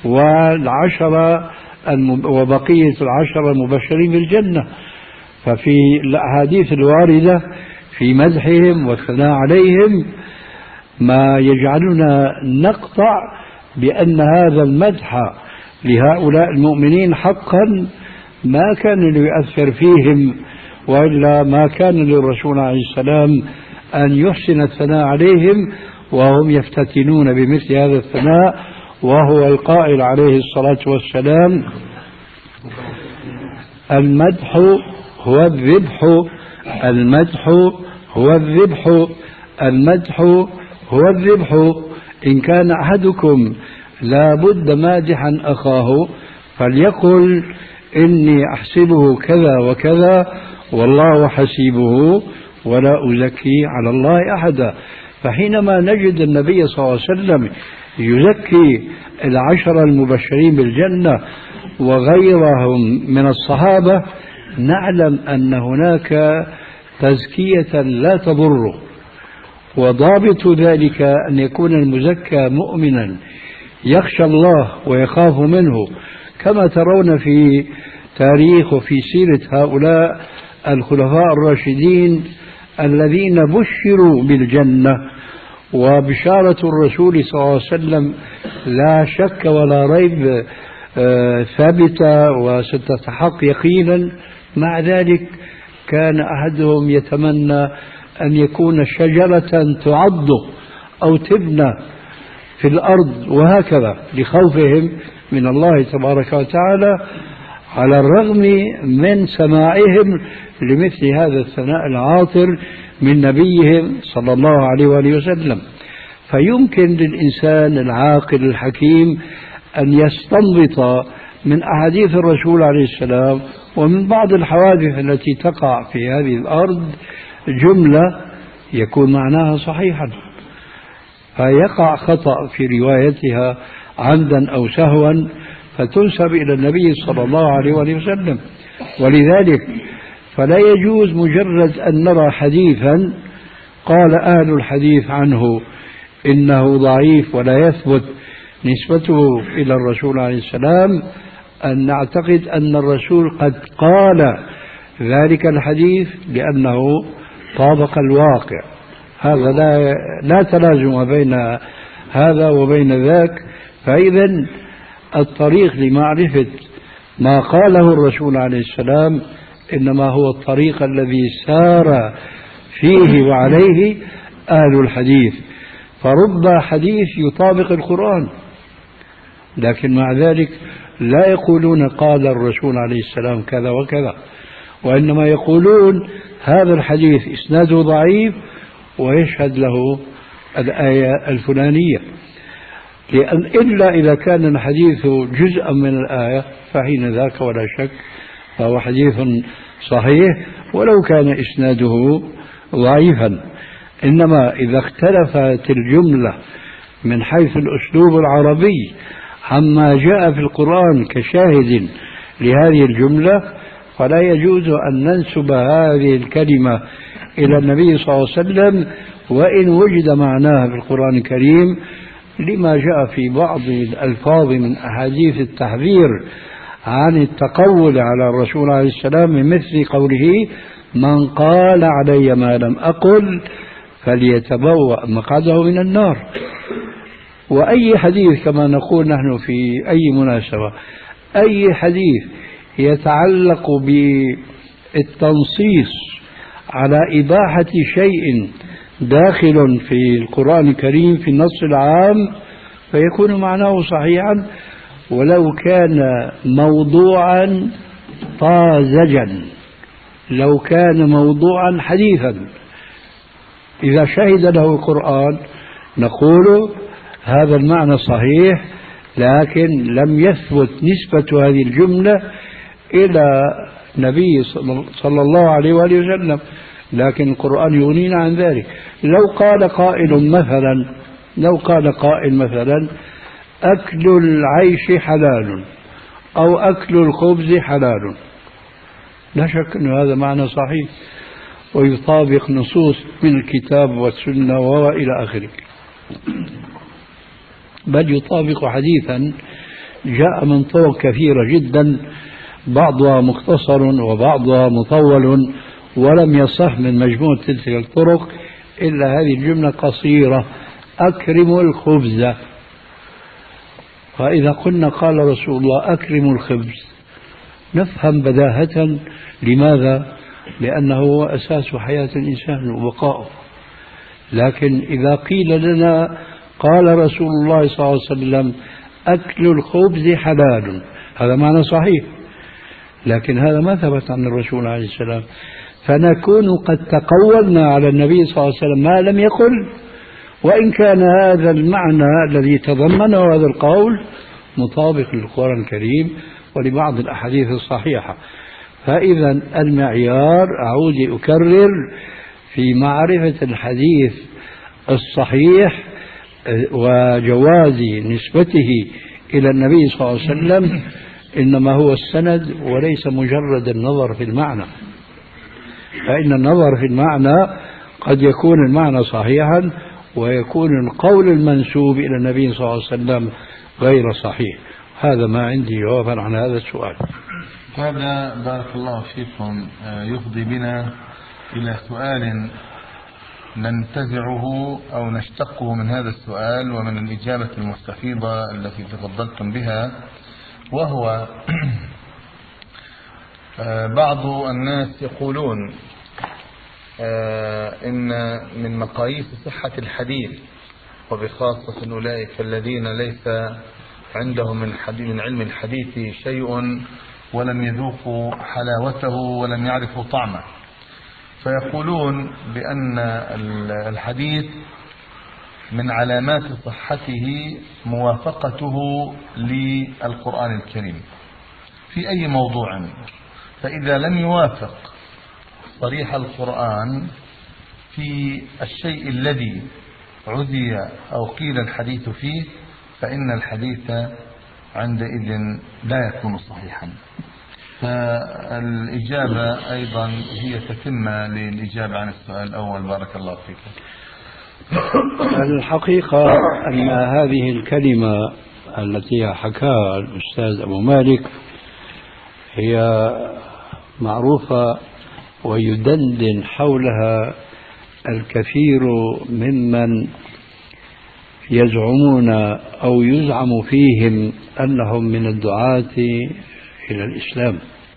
وبقية العشرة المبشرين بالجنة. ففي الأحاديث الواردة في مدحهم والثناء عليهم ما يجعلنا نقطع بأن هذا المدح لهؤلاء المؤمنين حقا ما كان ليؤثر فيهم، وإلا ما كان للرسول عليه السلام أن يحسن الثناء عليهم وهم يفتتنون بمثل هذا الثناء، وهو القائل عليه الصلاة والسلام: المدح هو الذبح، المدح هو الذبح، المدح هو الذبح. إن كان أحدكم لا بد مادحا أخاه فليقل: إني أحسبه كذا وكذا والله حسيبه ولا أزكي على الله أحدا. فحينما نجد النبي صلى الله عليه وسلم يزكي العشرة المبشرين بالجنة وغيرهم من الصحابة، نعلم أن هناك تزكية لا تضره. وضابط ذلك أن يكون المزكى مؤمنا يخشى الله ويخاف منه، كما ترون في تاريخ وفي سيرة هؤلاء الخلفاء الراشدين الذين بشروا بالجنة. وبشارة الرسول صلى الله عليه وسلم لا شك ولا ريب ثابتة وستتحقق يقينا. مع ذلك كان أحدهم يتمنى أن يكون شجرة تعض أو تبنى في الأرض، وهكذا لخوفهم من الله تبارك وتعالى، على الرغم من سماعهم لمثل هذا الثناء العاطر من نبيهم صلى الله عليه وآله وسلم. فيمكن للإنسان العاقل الحكيم أن يستنبط من أحاديث الرسول عليه السلام ومن بعض الحوادث التي تقع في هذه الأرض جملة يكون معناها صحيحا، فيقع خطأ في روايتها عمدا أو سهوا فتنسب إلى النبي صلى الله عليه وآله وسلم. ولذلك فلا يجوز مجرد أن نرى حديثا قال أهل الحديث عنه إنه ضعيف ولا يثبت نسبته إلى الرسول عليه السلام أن نعتقد أن الرسول قد قال ذلك الحديث لأنه طابق الواقع. هذا لا تلازم بين هذا وبين ذاك. فإذا الطريق لمعرفة ما قاله الرسول عليه السلام إنما هو الطريق الذي سار فيه وعليه أهل الحديث. فرب حديث يطابق القرآن، لكن مع ذلك لا يقولون قال الرسول عليه السلام كذا وكذا، وإنما يقولون هذا الحديث إسناده ضعيف ويشهد له الآية الفلانية، لأن إلا إذا كان الحديث جزءا من الآية فحين ذاك ولا شك فهو حديث صحيح ولو كان إسناده ضعيفا، إنما إذا اختلفت الجملة من حيث الأسلوب العربي عما جاء في القرآن كشاهد لهذه الجملة، فلا يجوز أن ننسب هذه الكلمة إلى النبي صلى الله عليه وسلم وإن وجد معناها في القرآن الكريم، لما جاء في بعض الألفاظ من أحاديث التحذير عن التقول على الرسول عليه السلام، من مثل قوله: من قال علي ما لم أقل فليتبوأ مقعده من النار. وأي حديث، كما نقول نحن في أي مناسبة، أي حديث يتعلق بالتنصيص على إباحة شيء داخل في القرآن الكريم في النص العام فيكون معناه صحيحا ولو كان موضوعا طازجا، لو كان موضوعا حديثا. إذا شهد له القرآن نقول هذا المعنى صحيح، لكن لم يثبت نسبة هذه الجملة إلى النبي صلى الله عليه وآله وسلم، لكن القرآن يغنينا عن ذلك. لو قال قائل مثلا أكل العيش حلال أو أكل الخبز حلال، لا شك أن هذا معنى صحيح ويطابق نصوص من الكتاب والسنة وإلى آخره، بل يطابق حديثا جاء من طرق كثيرة جدا، بعضها مختصر وبعضها مطول، ولم يصح من مجموع تلك الطرق إلا هذه الجملة قصيرة: أكرموا الخبز. فإذا قلنا قال رسول الله أكرموا الخبز نفهم بداهة لماذا؟ لأنه هو أساس حياة الإنسان وبقائه. لكن إذا قيل لنا قال رسول الله صلى الله عليه وسلم أكل الخبز حلال، هذا معنى صحيح، لكن هذا ما ثبت عن الرسول عليه السلام، فنكون قد تقولنا على النبي صلى الله عليه وسلم ما لم يقل، وإن كان هذا المعنى الذي تضمنه هذا القول مطابق للقرآن الكريم ولبعض الأحاديث الصحيحة. فإذا المعيار، أعود أكرر، في معرفة الحديث الصحيح وجواز نسبته إلى النبي صلى الله عليه وسلم إنما هو السند وليس مجرد النظر في المعنى، فإن النظر في المعنى قد يكون المعنى صحيحا ويكون القول المنسوب إلى النبي صلى الله عليه وسلم غير صحيح. هذا ما عندي جوابا عن هذا السؤال. هذا بارك الله فيكم يفضي بنا إلى سؤال ننتزعه أو نشتقه من هذا السؤال ومن الإجابة المستفيضة التي تفضلتم بها، وهو بعض الناس يقولون إن من مقاييس صحة الحديث، وبخاصة أولئك الذين ليس عندهم من علم الحديث شيء ولم يذوقوا حلاوته ولم يعرفوا طعمه، فيقولون بأن الحديث من علامات صحته موافقته للقرآن الكريم في أي موضوع، فإذا لم يوافق صريح القرآن في الشيء الذي عزي أو قيل الحديث فيه فإن الحديث عندئذ لا يكون صحيحا. فالإجابة أيضا هي تتمة للإجابة عن السؤال الأول. بارك الله فيك. الحقيقة أن هذه الكلمة التي حكاها الأستاذ أبو مالك هي معروفة ويدندن حولها الكثير ممن يزعمون أو يزعم فيهم أنهم من الدعاة إلى الإسلام،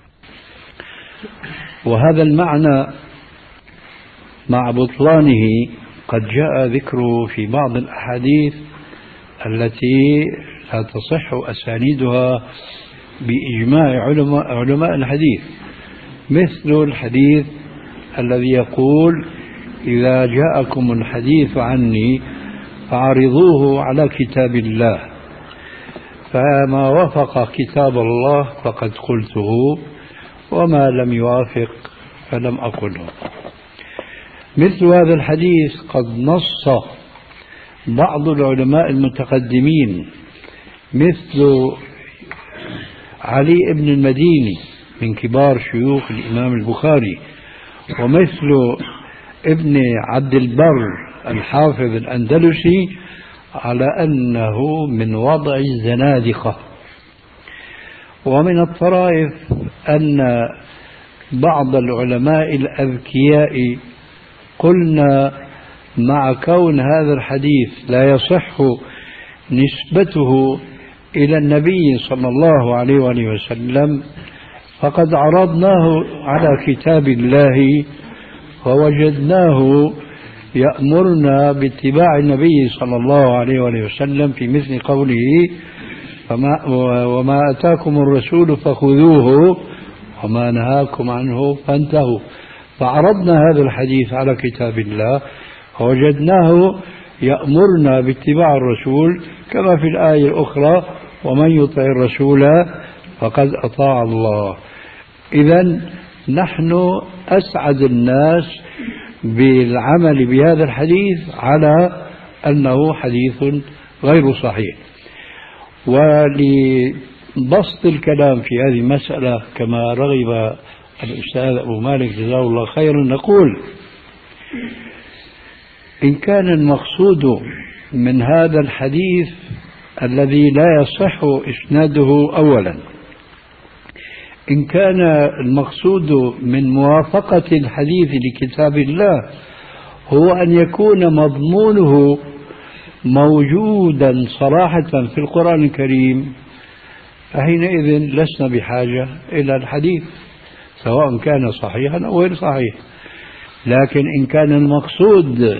وهذا المعنى مع بطلانه قد جاء ذكره في بعض الأحاديث التي لا تصح أسانيدها بإجماع علماء الحديث، مثل الحديث الذي يقول إذا جاءكم الحديث عني فعرضوه على كتاب الله، فما وافق كتاب الله فقد قلته وما لم يوافق فلم أقله. مثل هذا الحديث قد نص بعض العلماء المتقدمين مثل علي بن المديني من كبار شيوخ الإمام البخاري، ومثل ابن عبد البر الحافظ الأندلسي، على أنه من وضع الزنادقة. ومن الطرائف أن بعض العلماء الأذكياء قلنا مع كون هذا الحديث لا يصح نسبته إلى النبي صلى الله عليه وآله وسلم، فقد عرضناه على كتاب الله فوجدناه يأمرنا باتباع النبي صلى الله عليه وآله وسلم في مثل قوله وما أتاكم الرسول فخذوه وما نهاكم عنه فانتهوا. فعرضنا هذا الحديث على كتاب الله فوجدناه يأمرنا باتباع الرسول كما في الآية الأخرى ومن يطع الرسول فقد أطاع الله. إذن نحن أسعد الناس بالعمل بهذا الحديث على أنه حديث غير صحيح. ولبسط الكلام في هذه المسألة كما رغب الأستاذ أبو مالك جزاه الله خيرا، نقول إن كان المقصود من هذا الحديث الذي لا يصح إسناده أولا، إن كان المقصود من موافقة الحديث لكتاب الله هو أن يكون مضمونه موجودا صراحة في القرآن الكريم، فحينئذ لسنا بحاجة إلى الحديث سواء كان صحيحا أو غير صحيح. لكن إن كان المقصود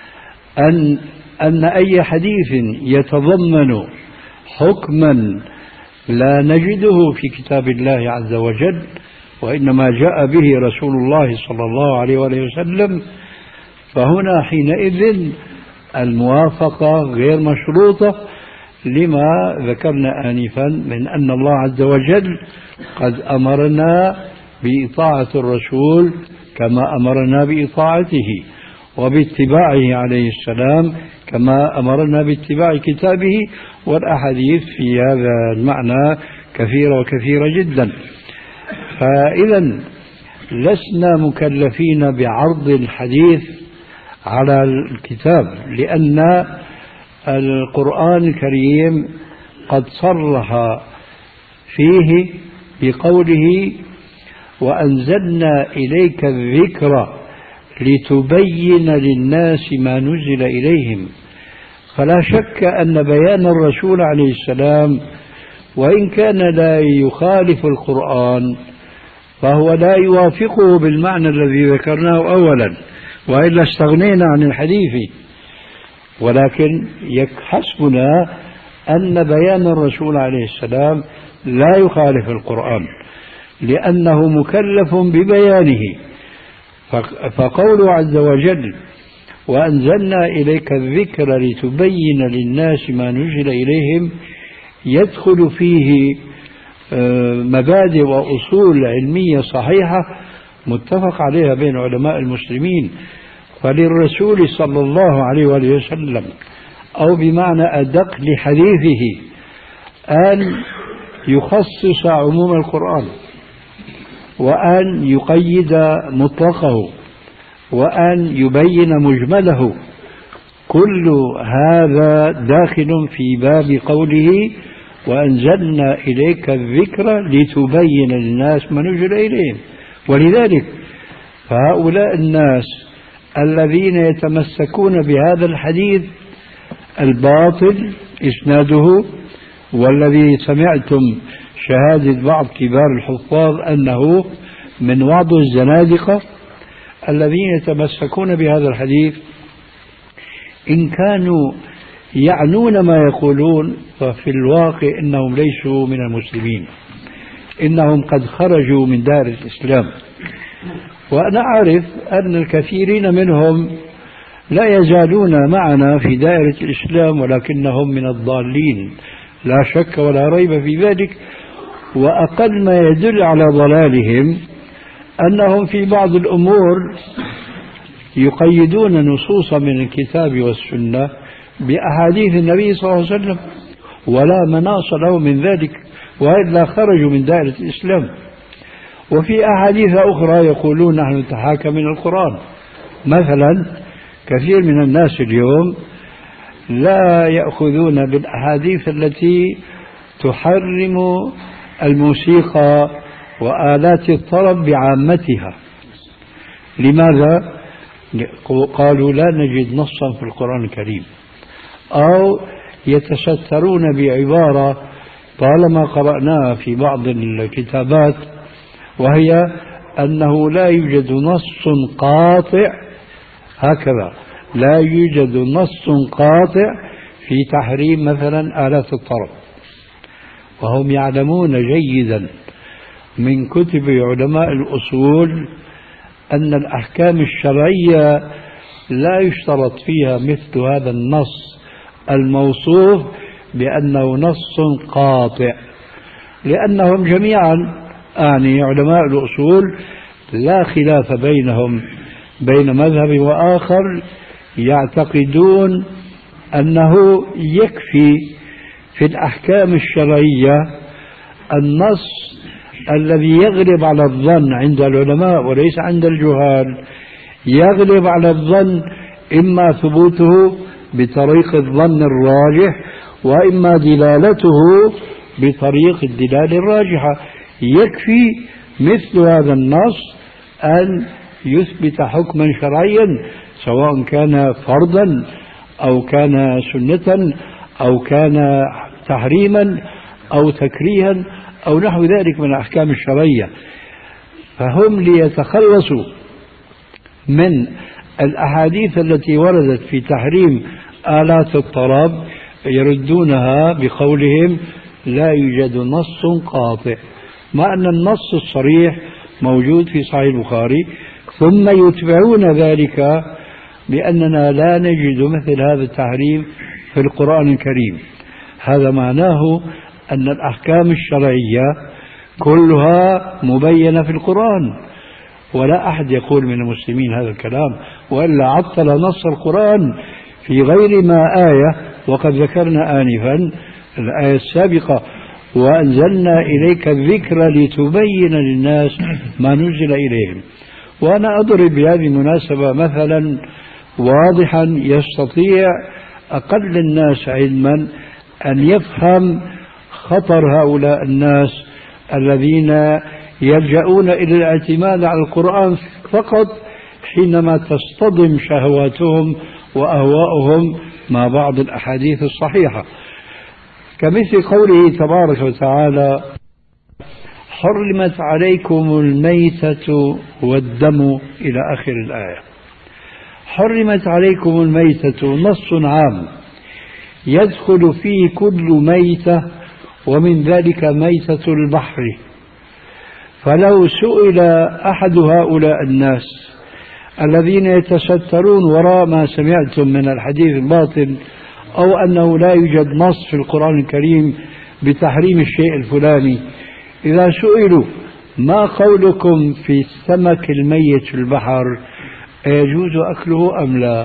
أن أي حديث يتضمن حكما لا نجده في كتاب الله عز وجل وإنما جاء به رسول الله صلى الله عليه وآله وسلم، فهنا حينئذ الموافقة غير مشروطة لما ذكرنا آنفا من أن الله عز وجل قد أمرنا بإطاعة الرسول كما أمرنا بإطاعته وباتباعه عليه السلام كما أمرنا باتباع كتابه. والأحاديث في هذا المعنى كثيرة وكثيرة جدا. فإذا لسنا مكلفين بعرض الحديث على الكتاب، لأن القرآن الكريم قد صرح فيه بقوله وأنزلنا إليك الذكر لتبين للناس ما نزل إليهم. فلا شك أن بيان الرسول عليه السلام وإن كان لا يخالف القرآن فهو لا يوافقه بالمعنى الذي ذكرناه أولا، وإلا استغنينا عن الحديث. ولكن حسبنا أن بيان الرسول عليه السلام لا يخالف القرآن لأنه مكلف ببيانه. فقوله عز وجل وأنزلنا إليك الذكر لتبين للناس ما نزل إليهم يدخل فيه مبادئ وأصول علمية صحيحة متفق عليها بين علماء المسلمين. فللرسول صلى الله عليه وآله وسلم أو بمعنى أدق لحديثه أن يخصص عموم القرآن وأن يقيد مطلقه وأن يبين مجمله. كل هذا داخل في باب قوله وأنزلنا إليك الذكر لتبين للناس ما نزل إليهم. ولذلك فهؤلاء الناس الذين يتمسكون بهذا الحديث الباطل إسناده، والذي سمعتم شهادة بعض كبار الحفاظ أنه من وعظ الزنادقة، الذين يتمسكون بهذا الحديث إن كانوا يعنون ما يقولون ففي الواقع إنهم ليسوا من المسلمين، إنهم قد خرجوا من دار الإسلام. وأنا أعرف أن الكثيرين منهم لا يزالون معنا في دائرة الإسلام ولكنهم من الضالين لا شك ولا ريب في ذلك. وأقل ما يدل على ضلالهم أنهم في بعض الأمور يقيدون نصوصا من الكتاب والسنة بأحاديث النبي صلى الله عليه وسلم، ولا مناص له من ذلك، وإلا خرجوا من دائرة الإسلام. وفي أحاديث أخرى يقولون نحن نتحاكم من القرآن. مثلا كثير من الناس اليوم لا يأخذون بالأحاديث التي تحرم الموسيقى وآلات الطرب بعامتها. لماذا؟ قالوا لا نجد نصا في القرآن الكريم، أو يتسترون بعبارة طالما قرأناها في بعض الكتابات، وهي أنه لا يوجد نص قاطع، هكذا لا يوجد نص قاطع في تحريم مثلا آلات الطرب، وهم يعلمون جيدا من كتب علماء الأصول أن الأحكام الشرعية لا يشترط فيها مثل هذا النص الموصوف بأنه نص قاطع، لأنهم جميعا علماء الأصول لا خلاف بينهم بين مذهب وآخر يعتقدون أنه يكفي في الأحكام الشرعية النص الذي يغلب على الظن عند العلماء وليس عند الجهال، يغلب على الظن إما ثبوته بطريق الظن الراجح، وإما دلالته بطريق الدلالة الراجحة. يكفي مثل هذا النص أن يثبت حكما شرعيا، سواء كان فرضا أو كان سنة أو كان تحريما أو تكريها أو نحو ذلك من الأحكام الشرعية. فهم ليتخلصوا من الأحاديث التي وردت في تحريم آلات الطرب يردونها بقولهم لا يوجد نص قاطع، مع أن النص الصريح موجود في صحيح البخاري، ثم يتبعون ذلك بأننا لا نجد مثل هذا التحريم في القرآن الكريم. هذا معناه أن الأحكام الشرعية كلها مبينة في القرآن، ولا أحد يقول من المسلمين هذا الكلام، وإلا عطل نص القرآن في غير ما آية. وقد ذكرنا آنفا الآية السابقة وأنزلنا إليك الذكر لتبين للناس ما نزل إليهم. وأنا أضرب بهذه المناسبة مثلا واضحا يستطيع أقل الناس علما أن يفهم خطر هؤلاء الناس الذين يلجؤون إلى الاعتماد على القرآن فقط حينما تصطدم شهواتهم وأهواؤهم مع بعض الأحاديث الصحيحة، كمثل قوله تبارك وتعالى حرمت عليكم الميتة والدم إلى آخر الآية. حرمت عليكم الميتة نص عام يدخل فيه كل ميتة، ومن ذلك ميتة البحر. فلو سئل أحد هؤلاء الناس الذين يتسترون وراء ما سمعتم من الحديث الباطل، أو أنه لا يوجد نص في القرآن الكريم بتحريم الشيء الفلاني، إذا سئلوا ما قولكم في السمك الميت في البحر، أيجوز أكله أم لا؟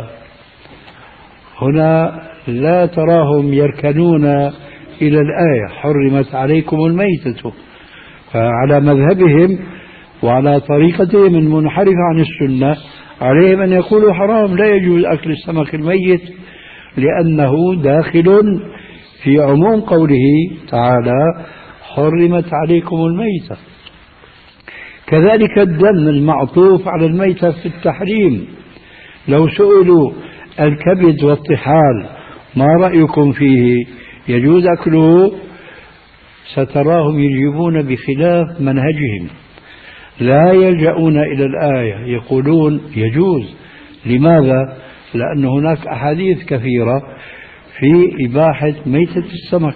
هنا لا تراهم يركنون إلى الآية حرمت عليكم الميتة، فعلى مذهبهم وعلى طريقتهم المنحرفة عن السنة عليهم أن يقولوا حرام، لا يجوز أكل السمك الميت، لأنه داخل في عموم قوله تعالى حرمت عليكم الميتة. كذلك الدم المعطوف على الميتة في التحريم، لو سئلوا الكبد والطحال ما رأيكم فيه، يجوز أكله؟ ستراهم يجيبون بخلاف منهجهم، لا يلجؤون إلى الآية، يقولون يجوز. لماذا؟ لأن هناك أحاديث كثيرة في إباحة ميتة السمك،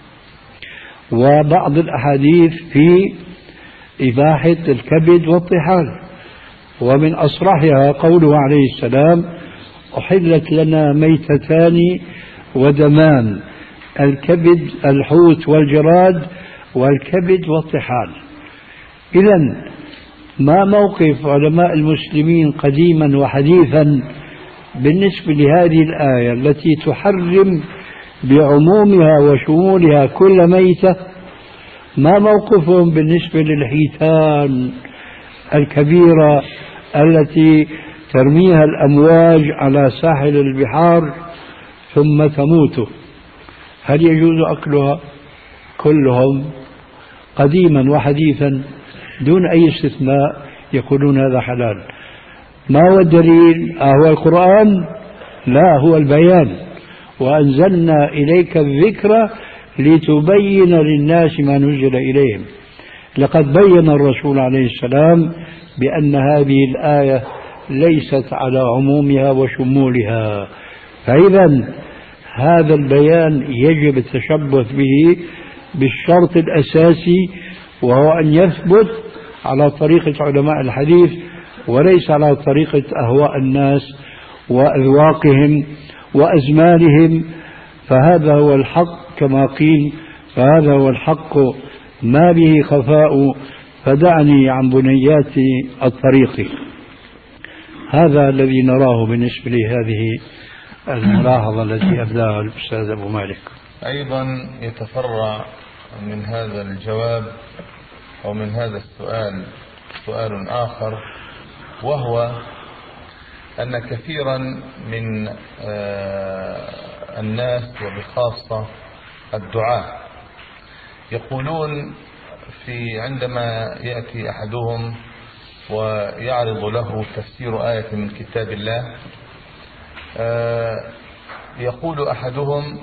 وبعض الأحاديث في إباحة الكبد والطحال، ومن أصرحها قوله عليه السلام أحلت لنا ميتتان ودمان، الكبد الحوت والجراد والكبد والطحال. إذن ما موقف علماء المسلمين قديما وحديثا بالنسبة لهذه الآية التي تحرم بعمومها وشمولها كل ميتة؟ ما موقفهم بالنسبة للحيتان الكبيرة التي ترميها الأمواج على ساحل البحار ثم تموت؟ هل يجوز أكلها؟ كلهم قديما وحديثا دون أي استثناء يقولون هذا حلال. ما هو الدليل؟ هو القرآن؟ لا، هو البيان. وأنزلنا إليك الذكر لتبين للناس ما نزل إليهم. لقد بين الرسول عليه السلام بأن هذه الآية ليست على عمومها وشمولها، فإذا هذا البيان يجب التشبث به بالشرط الأساسي، وهو أن يثبت على طريقة علماء الحديث وليس على طريقة أهواء الناس وأذواقهم وأزمانهم. فهذا هو الحق كما قيل، فهذا هو الحق ما به خفاء، فدعني عن بنيات الطريق. هذا الذي نراه بالنسبة لهذه الملاحظة التي أبداها الأستاذ أبو مالك. أيضا يتفرع من هذا الجواب أو من هذا السؤال سؤال آخر، وهو أن كثيرا من الناس وبخاصة الدعاة يقولون عندما يأتي أحدهم ويعرض له تفسير آية من كتاب الله، يقول أحدهم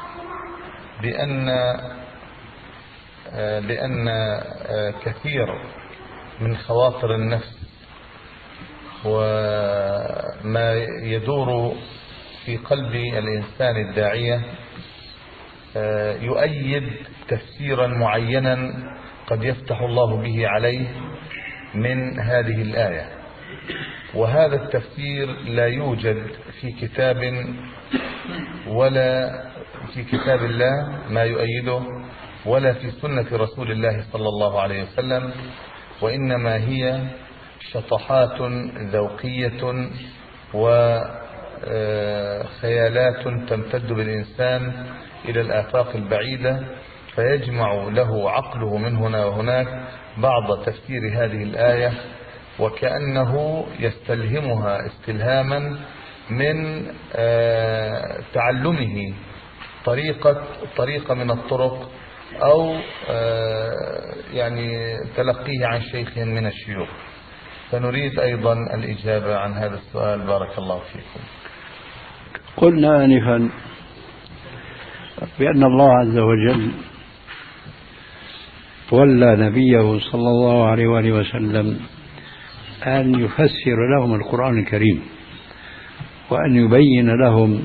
بأن كثير من خواطر النفس وما يدور في قلب الإنسان الداعية يؤيد تفسيرا معينا قد يفتح الله به عليه من هذه الآية، وهذا التفسير لا يوجد في كتاب ولا في كتاب الله ما يؤيده ولا في سنة رسول الله صلى الله عليه وسلم، وإنما هي شطحات ذوقية وخيالات تمتد بالإنسان إلى الآفاق البعيدة، فيجمع له عقله من هنا وهناك بعض تفسير هذه الآية وكأنه يستلهمها استلهاما من تعلمه طريقة من الطرق أو يعني تلقيه عن شيخ من الشيوخ. فنريد أيضا الإجابة عن هذا السؤال، بارك الله فيكم. قلنا آنفا بأن الله عز وجل ولى نبيه صلى الله عليه وآله وسلم أن يفسر لهم القرآن الكريم وأن يبين لهم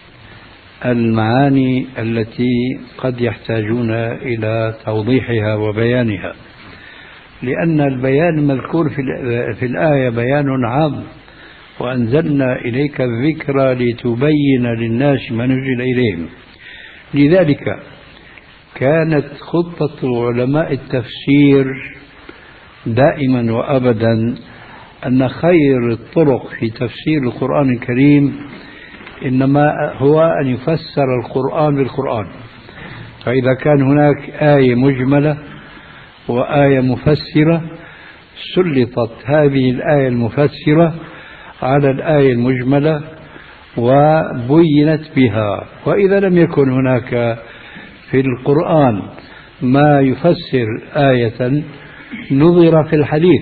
المعاني التي قد يحتاجون إلى توضيحها وبيانها، لأن البيان المذكور في الآية بيان عام، وأنزلنا إليك الذكر لتبين للناس ما نزل إليهم. لذلك كانت خطة علماء التفسير دائما وأبدا أن خير الطرق في تفسير القرآن الكريم إنما هو أن يفسر القرآن بالقرآن. فإذا كان هناك آية مجملة وآية مفسرة سلطت هذه الآية المفسرة على الآية المجملة وبينت بها. وإذا لم يكن هناك في القرآن ما يفسر آية نظر في الحديث.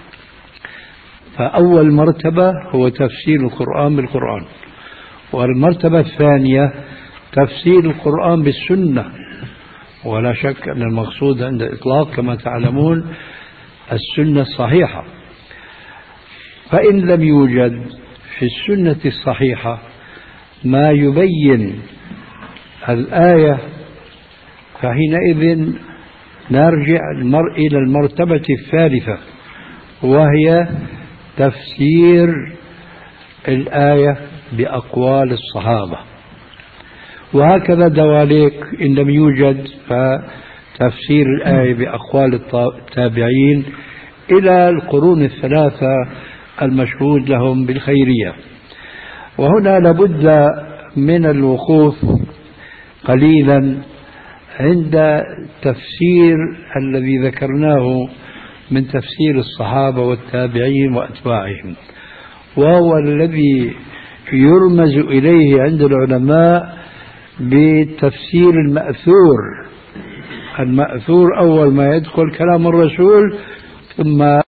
فأول مرتبة هو تفسير القرآن بالقرآن، والمرتبة الثانية تفسير القرآن بالسنة. ولا شك أن المقصود عند الإطلاق كما تعلمون السنة الصحيحة. فإن لم يوجد في السنة الصحيحة ما يبين الآية فحينئذ نرجع إلى المرتبة الثالثة، وهي تفسير الآية بأقوال الصحابة. وهكذا دواليك إن لم يوجد فتفسير الآية بأقوال التابعين إلى القرون الثلاثة المشهود لهم بالخيرية. وهنا لابد من الوقوف قليلا عند تفسير الذي ذكرناه من تفسير الصحابة والتابعين وأتباعهم، وهو الذي يرمز إليه عند العلماء بتفسير المأثور. المأثور أول ما يدخل كلام الرسول ثم